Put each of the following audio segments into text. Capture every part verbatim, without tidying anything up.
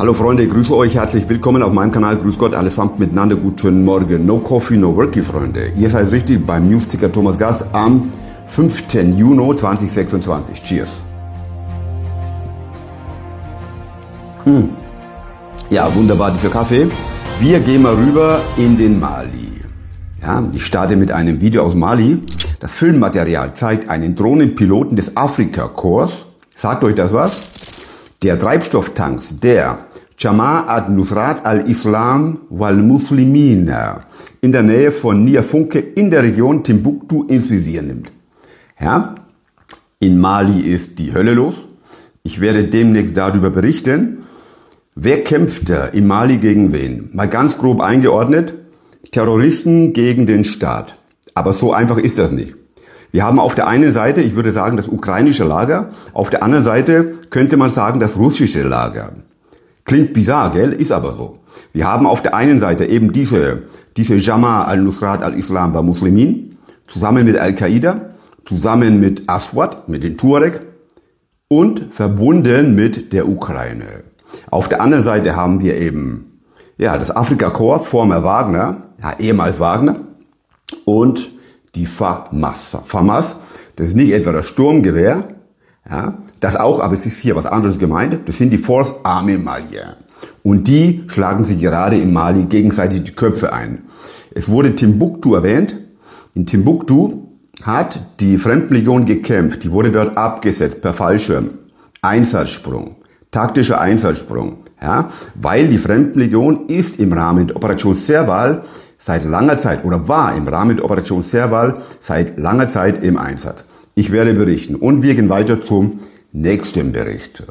Hallo Freunde, ich grüße euch, herzlich willkommen auf meinem Kanal. Grüß Gott, allesamt miteinander, guten Morgen. No Coffee, no Worky, Freunde. Ihr seid richtig beim Newsticker Thomas Gast am fünften Juni zweitausendsechsundzwanzig. Cheers. Hm. Ja, wunderbar, dieser Kaffee. Wir gehen mal rüber in den Mali. Ja, ich starte mit einem Video aus Mali. Das Filmmaterial zeigt einen Drohnenpiloten des Afrika-Korps. Sagt euch das was? Der Treibstofftanks der Jamaat al-Nusrat al-Islam wal-Muslimin in der Nähe von Niafunke in der Region Timbuktu ins Visier nimmt. Ja, in Mali ist die Hölle los. Ich werde demnächst darüber berichten. Wer kämpft da in Mali gegen wen? Mal ganz grob eingeordnet. Terroristen gegen den Staat. Aber so einfach ist das nicht. Wir haben auf der einen Seite, ich würde sagen, das ukrainische Lager. Auf der anderen Seite könnte man sagen, das russische Lager. Klingt bizarr, gell? Ist aber so. Wir haben auf der einen Seite eben diese, diese Jamaat al-Nusrat al-Islam wa Muslimin, zusammen mit Al-Qaida, zusammen mit Aswad, mit den Tuareg und verbunden mit der Ukraine. Auf der anderen Seite haben wir eben, ja, das Afrika-Korps, former Wagner, ja, ehemals Wagner, und die FAMAS. FAMAS, das ist nicht etwa das Sturmgewehr, ja, das auch, aber es ist hier was anderes gemeint. Das sind die Force Armée Malienne. Und die schlagen sich gerade in Mali gegenseitig die Köpfe ein. Es wurde Timbuktu erwähnt. In Timbuktu hat die Fremdenlegion gekämpft. Die wurde dort abgesetzt per Fallschirm. Einsatzsprung. Taktischer Einsatzsprung. Ja, weil die Fremdenlegion ist im Rahmen der Operation Serval seit langer Zeit oder war im Rahmen der Operation Serval seit langer Zeit im Einsatz. Ich werde berichten und wir gehen weiter zum nächsten Bericht.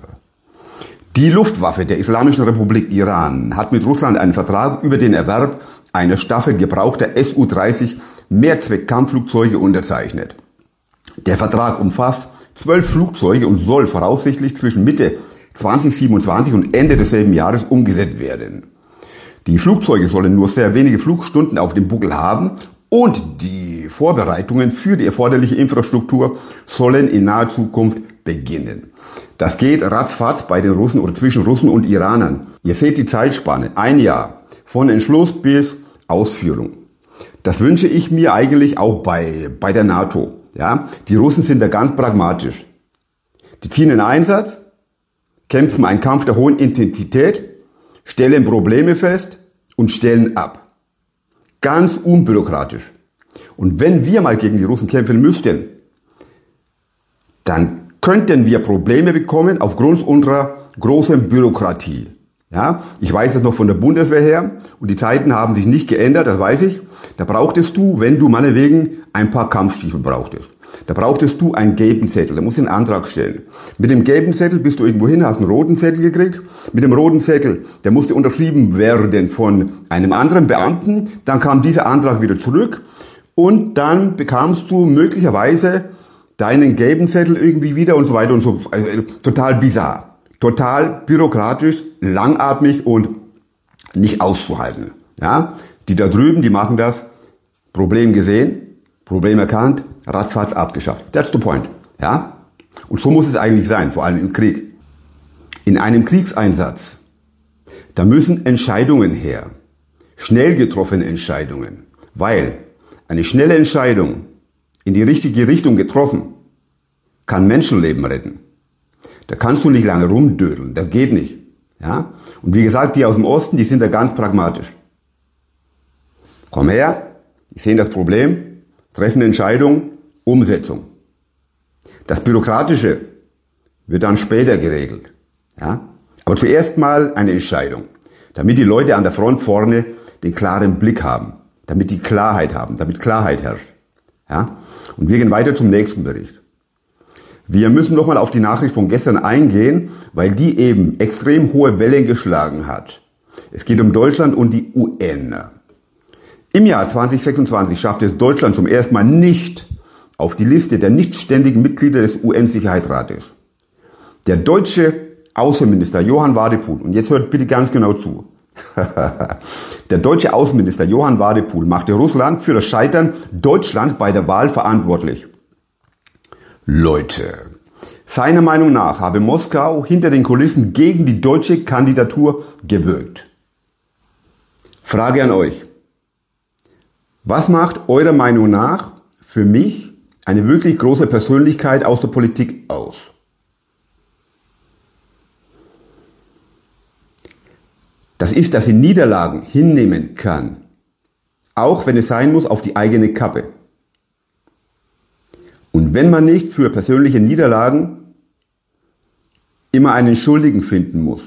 Die Luftwaffe der Islamischen Republik Iran hat mit Russland einen Vertrag über den Erwerb einer Staffel gebrauchter S U dreißig Mehrzweck-Kampfflugzeuge unterzeichnet. Der Vertrag umfasst zwölf Flugzeuge und soll voraussichtlich zwischen Mitte zweitausendsiebenundzwanzig und Ende desselben Jahres umgesetzt werden. Die Flugzeuge sollen nur sehr wenige Flugstunden auf dem Buckel haben und die Vorbereitungen für die erforderliche Infrastruktur sollen in naher Zukunft beginnen. Das geht ratzfatz bei den Russen oder zwischen Russen und Iranern. Ihr seht die Zeitspanne, ein Jahr, von Entschluss bis Ausführung. Das wünsche ich mir eigentlich auch bei, bei der NATO. Ja? Die Russen sind da ganz pragmatisch. Die ziehen in Einsatz, kämpfen einen Kampf der hohen Intensität, stellen Probleme fest und stellen ab. Ganz unbürokratisch. Und wenn wir mal gegen die Russen kämpfen müssten, dann könnten wir Probleme bekommen aufgrund unserer großen Bürokratie. Ja, ich weiß das noch von der Bundeswehr her und die Zeiten haben sich nicht geändert, das weiß ich. Da brauchtest du, wenn du meinetwegen ein paar Kampfstiefel brauchtest, da brauchtest du einen gelben Zettel, da musst du einen Antrag stellen. Mit dem gelben Zettel bist du irgendwo hin, hast einen roten Zettel gekriegt. Mit dem roten Zettel, der musste unterschrieben werden von einem anderen Beamten. Dann kam dieser Antrag wieder zurück und dann bekamst du möglicherweise deinen gelben Zettel irgendwie wieder und so weiter und so. Also, total bizarr. Total bürokratisch, langatmig und nicht auszuhalten. Ja, die da drüben, die machen das. Problem gesehen, Problem erkannt, ratzfatz abgeschafft. That's the point. Ja, und so muss es eigentlich sein, vor allem im Krieg. In einem Kriegseinsatz, da müssen Entscheidungen her, schnell getroffene Entscheidungen, weil eine schnelle Entscheidung in die richtige Richtung getroffen kann Menschenleben retten. Da kannst du nicht lange rumdödeln, das geht nicht. Ja? Und wie gesagt, die aus dem Osten, die sind da ganz pragmatisch. Komm her, die sehen das Problem, treffen eine Entscheidung, Umsetzung. Das Bürokratische wird dann später geregelt. Ja? Aber zuerst mal eine Entscheidung, damit die Leute an der Front vorne den klaren Blick haben, damit die Klarheit haben, damit Klarheit herrscht. Ja? Und wir gehen weiter zum nächsten Bericht. Wir müssen nochmal auf die Nachricht von gestern eingehen, weil die eben extrem hohe Wellen geschlagen hat. Es geht um Deutschland und die U N. Im Jahr zweitausendsechsundzwanzig schaffte es Deutschland zum ersten Mal nicht auf die Liste der nicht ständigen Mitglieder des U N-Sicherheitsrates. Der deutsche Außenminister Johann Wadephul, und jetzt hört bitte ganz genau zu, der deutsche Außenminister Johann Wadephul machte Russland für das Scheitern Deutschlands bei der Wahl verantwortlich. Leute, Seiner Meinung nach habe Moskau hinter den Kulissen gegen die deutsche Kandidatur gewirkt. Frage an euch. Was macht eurer Meinung nach für mich eine wirklich große Persönlichkeit aus der Politik aus? Das ist, dass sie Niederlagen hinnehmen kann, auch wenn es sein muss, auf die eigene Kappe. Und wenn man nicht für persönliche Niederlagen immer einen Schuldigen finden muss.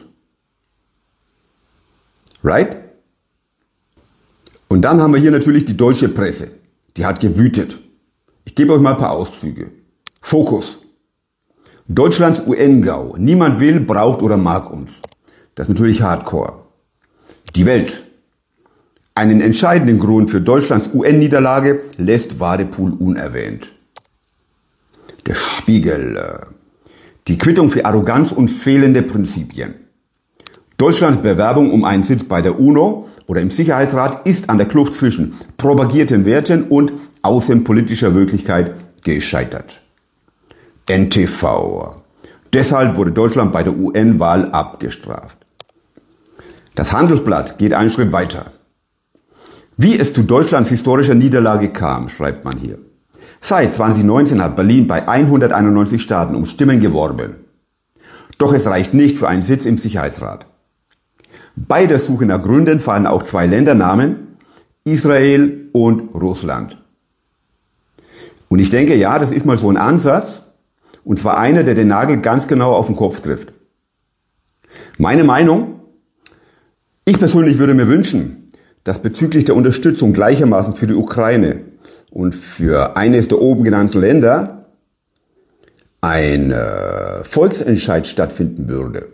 Right? Und dann haben wir hier natürlich die deutsche Presse. Die hat gewütet. Ich gebe euch mal ein paar Auszüge. Fokus. Deutschlands U N-Gau. Niemand will, braucht oder mag uns. Das ist natürlich Hardcore. Die Welt. Einen entscheidenden Grund für Deutschlands U N-Niederlage lässt Wadepool unerwähnt. Der Spiegel. Die Quittung für Arroganz und fehlende Prinzipien. Deutschlands Bewerbung um einen Sitz bei der UNO oder im Sicherheitsrat ist an der Kluft zwischen propagierten Werten und außenpolitischer Wirklichkeit gescheitert. N T V. Deshalb wurde Deutschland bei der U N-Wahl abgestraft. Das Handelsblatt geht einen Schritt weiter. Wie es zu Deutschlands historischer Niederlage kam, schreibt man hier. Seit zwanzig neunzehn hat Berlin bei hunderteinundneunzig Staaten um Stimmen geworben. Doch es reicht nicht für einen Sitz im Sicherheitsrat. Bei der Suche nach Gründen fallen auch zwei Ländernamen, Israel und Russland. Und ich denke, ja, das ist mal so ein Ansatz, und zwar einer, der den Nagel ganz genau auf den Kopf trifft. Meine Meinung? Ich persönlich würde mir wünschen, dass bezüglich der Unterstützung gleichermaßen für die Ukraine und für eines der oben genannten Länder ein äh, Volksentscheid stattfinden würde.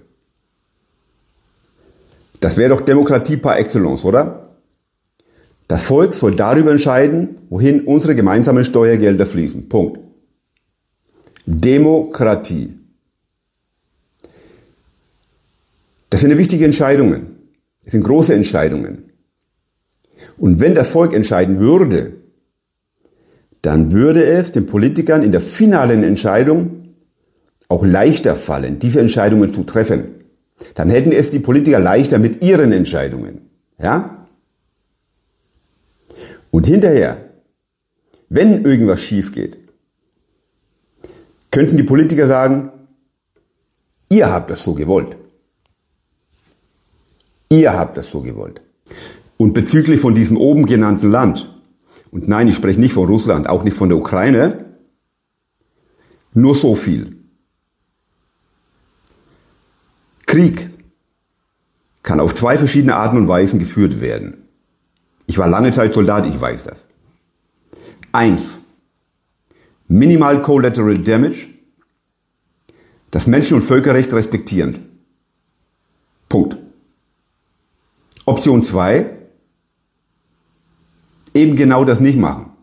Das wäre doch Demokratie par excellence, oder? Das Volk soll darüber entscheiden, wohin unsere gemeinsamen Steuergelder fließen. Punkt. Demokratie. Das sind wichtige Entscheidungen. Das sind große Entscheidungen. Und wenn das Volk entscheiden würde, dann würde es den Politikern in der finalen Entscheidung auch leichter fallen, diese Entscheidungen zu treffen. Dann hätten es die Politiker leichter mit ihren Entscheidungen. Ja? Und hinterher, wenn irgendwas schief geht, könnten die Politiker sagen, ihr habt das so gewollt. Ihr habt das so gewollt. Und bezüglich von diesem oben genannten Land, und nein, ich spreche nicht von Russland, auch nicht von der Ukraine, nur so viel. Krieg kann auf zwei verschiedene Arten und Weisen geführt werden. Ich war lange Zeit Soldat, ich weiß das. Eins, minimal collateral damage, das Menschen- und Völkerrecht respektierend. Punkt. Option zwei, eben genau das nicht machen.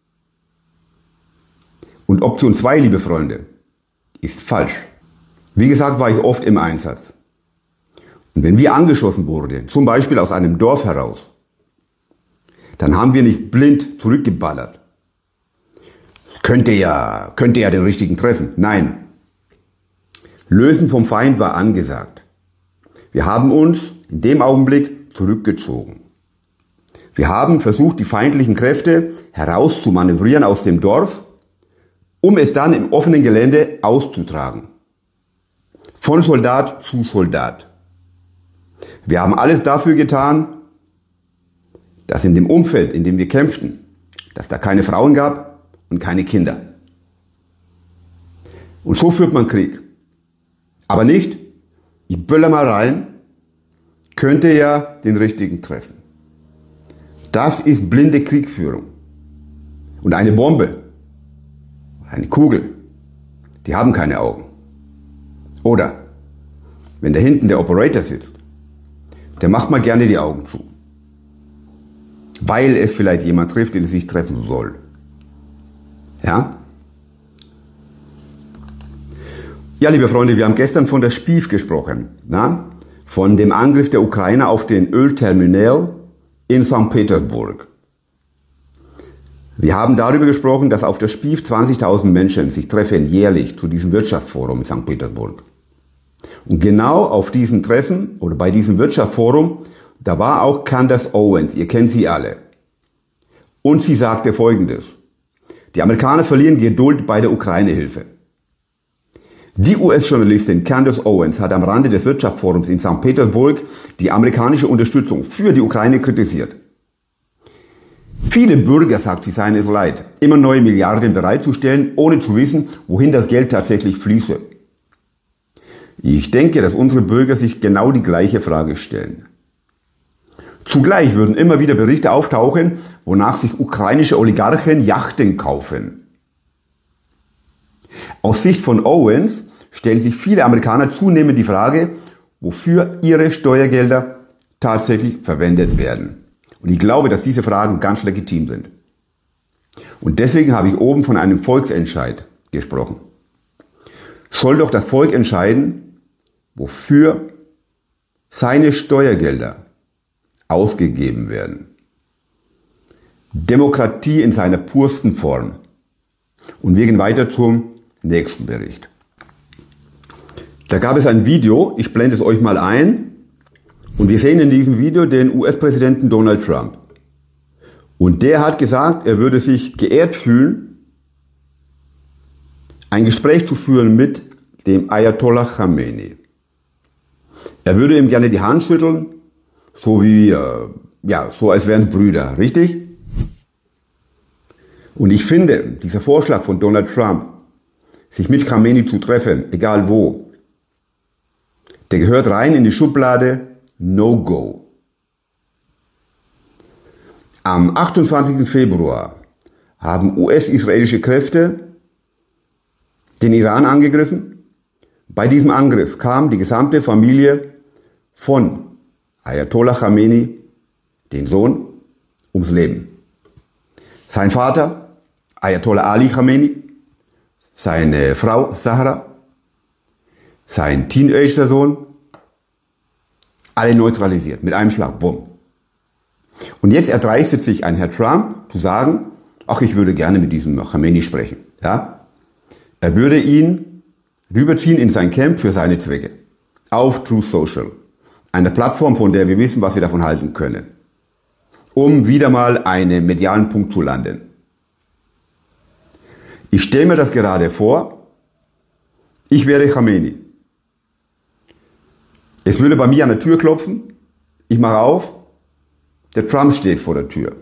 Und Option zwei, liebe Freunde, ist falsch. Wie gesagt, war ich oft im Einsatz. Und wenn wir angeschossen wurden, zum Beispiel aus einem Dorf heraus, dann haben wir nicht blind zurückgeballert. Könnte ja, könnte ja den richtigen treffen. Nein. Lösen vom Feind war angesagt. Wir haben uns in dem Augenblick zurückgezogen. Wir haben versucht, die feindlichen Kräfte herauszumanövrieren aus dem Dorf, um es dann im offenen Gelände auszutragen. Von Soldat zu Soldat. Wir haben alles dafür getan, dass in dem Umfeld, in dem wir kämpften, dass da keine Frauen gab und keine Kinder. Und so führt man Krieg. Aber nicht, ich böller mal rein, könnte ja den richtigen treffen. Das ist blinde Kriegsführung. Und eine Bombe, eine Kugel, die haben keine Augen. Oder, wenn da hinten der Operator sitzt, der macht mal gerne die Augen zu. Weil es vielleicht jemand trifft, den es sich treffen soll. Ja? Ja, liebe Freunde, wir haben gestern von der S P I F gesprochen. Na? Von dem Angriff der Ukrainer auf den Ölterminal in Sankt Petersburg. Wir haben darüber gesprochen, dass auf der Spief zwanzigtausend Menschen sich treffen jährlich zu diesem Wirtschaftsforum in Sankt Petersburg. Und genau auf diesem Treffen oder bei diesem Wirtschaftsforum, da war auch Candace Owens, ihr kennt sie alle. Und sie sagte Folgendes: Die Amerikaner verlieren Geduld bei der Ukraine-Hilfe. Die U S-Journalistin Candace Owens hat am Rande des Wirtschaftsforums in Sankt Petersburg die amerikanische Unterstützung für die Ukraine kritisiert. Viele Bürger, sagt sie, seien es leid, immer neue Milliarden bereitzustellen, ohne zu wissen, wohin das Geld tatsächlich fließe. Ich denke, dass unsere Bürger sich genau die gleiche Frage stellen. Zugleich würden immer wieder Berichte auftauchen, wonach sich ukrainische Oligarchen Yachten kaufen. Aus Sicht von Owens stellen sich viele Amerikaner zunehmend die Frage, wofür ihre Steuergelder tatsächlich verwendet werden. Und ich glaube, dass diese Fragen ganz legitim sind. Und deswegen habe ich oben von einem Volksentscheid gesprochen. Soll doch das Volk entscheiden, wofür seine Steuergelder ausgegeben werden. Demokratie in seiner pursten Form. Und wir gehen weiter zum nächsten Bericht. Da gab es ein Video, ich blende es euch mal ein. Und wir sehen in diesem Video den U S-Präsidenten Donald Trump. Und der hat gesagt, er würde sich geehrt fühlen, ein Gespräch zu führen mit dem Ayatollah Khamenei. Er würde ihm gerne die Hand schütteln, so wie, äh, ja, so als wären Brüder, richtig? Und ich finde, dieser Vorschlag von Donald Trump, sich mit Khamenei zu treffen, egal wo, der gehört rein in die Schublade No-Go. Am achtundzwanzigsten Februar haben U S-israelische Kräfte den Iran angegriffen. Bei diesem Angriff kam die gesamte Familie von Ayatollah Khamenei, den Sohn, ums Leben. Sein Vater, Ayatollah Ali Khamenei, seine Frau Zahra, sein Teenager-Sohn, alle neutralisiert, mit einem Schlag, bumm. Und jetzt erdreistet sich ein Herr Trump zu sagen, ach, ich würde gerne mit diesem Khamenei sprechen. Ja? Er würde ihn rüberziehen in sein Camp für seine Zwecke. Auf Truth Social. Eine Plattform, von der wir wissen, was wir davon halten können. Um wieder mal einen medialen Punkt zu landen. Ich stelle mir das gerade vor, ich wäre Khamenei. Es würde bei mir an der Tür klopfen, ich mache auf, der Trump steht vor der Tür.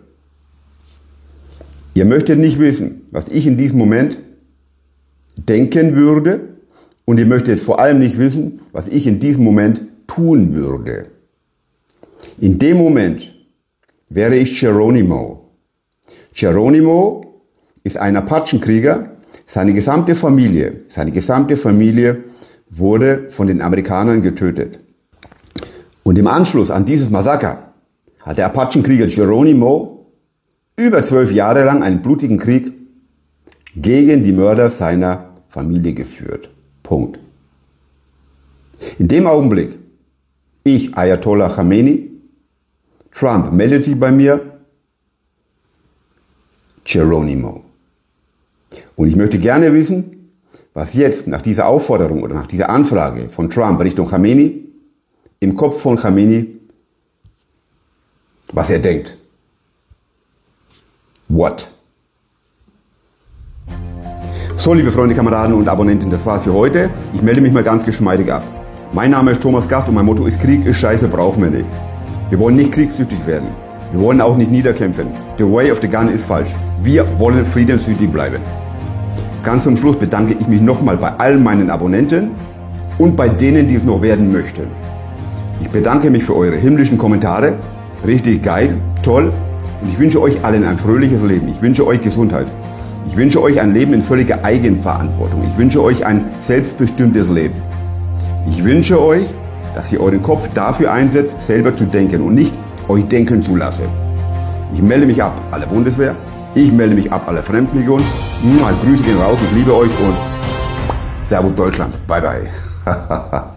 Ihr möchtet nicht wissen, was ich in diesem Moment denken würde, und ihr möchtet vor allem nicht wissen, was ich in diesem Moment tun würde. In dem Moment wäre ich Geronimo. Geronimo ist ein Apachenkrieger, seine gesamte Familie, seine gesamte Familie wurde von den Amerikanern getötet. Und im Anschluss an dieses Massaker hat der Apachenkrieger Geronimo über zwölf Jahre lang einen blutigen Krieg gegen die Mörder seiner Familie geführt. Punkt. In dem Augenblick, ich, Ayatollah Khamenei, Trump meldet sich bei mir, Geronimo. Und ich möchte gerne wissen, was jetzt nach dieser Aufforderung oder nach dieser Anfrage von Trump Richtung Khamenei im Kopf von Khamenei, was er denkt. What? So, liebe Freunde, Kameraden und Abonnenten, das war's für heute. Ich melde mich mal ganz geschmeidig ab. Mein Name ist Thomas Gast und mein Motto ist: Krieg ist Scheiße, brauchen wir nicht. Wir wollen nicht kriegssüchtig werden. Wir wollen auch nicht niederkämpfen. The way of the gun ist falsch. Wir wollen friedenssüchtig bleiben. Ganz zum Schluss bedanke ich mich nochmal bei all meinen Abonnenten und bei denen, die es noch werden möchten. Ich bedanke mich für eure himmlischen Kommentare. Richtig geil, toll. Und ich wünsche euch allen ein fröhliches Leben. Ich wünsche euch Gesundheit. Ich wünsche euch ein Leben in völliger Eigenverantwortung. Ich wünsche euch ein selbstbestimmtes Leben. Ich wünsche euch, dass ihr euren Kopf dafür einsetzt, selber zu denken und nicht euch denken zu lassen. Ich melde mich ab, alle Bundeswehr. Ich melde mich ab, alle Fremdenlegion. Grüße gehen raus, ich liebe euch und Servus Deutschland. Bye bye.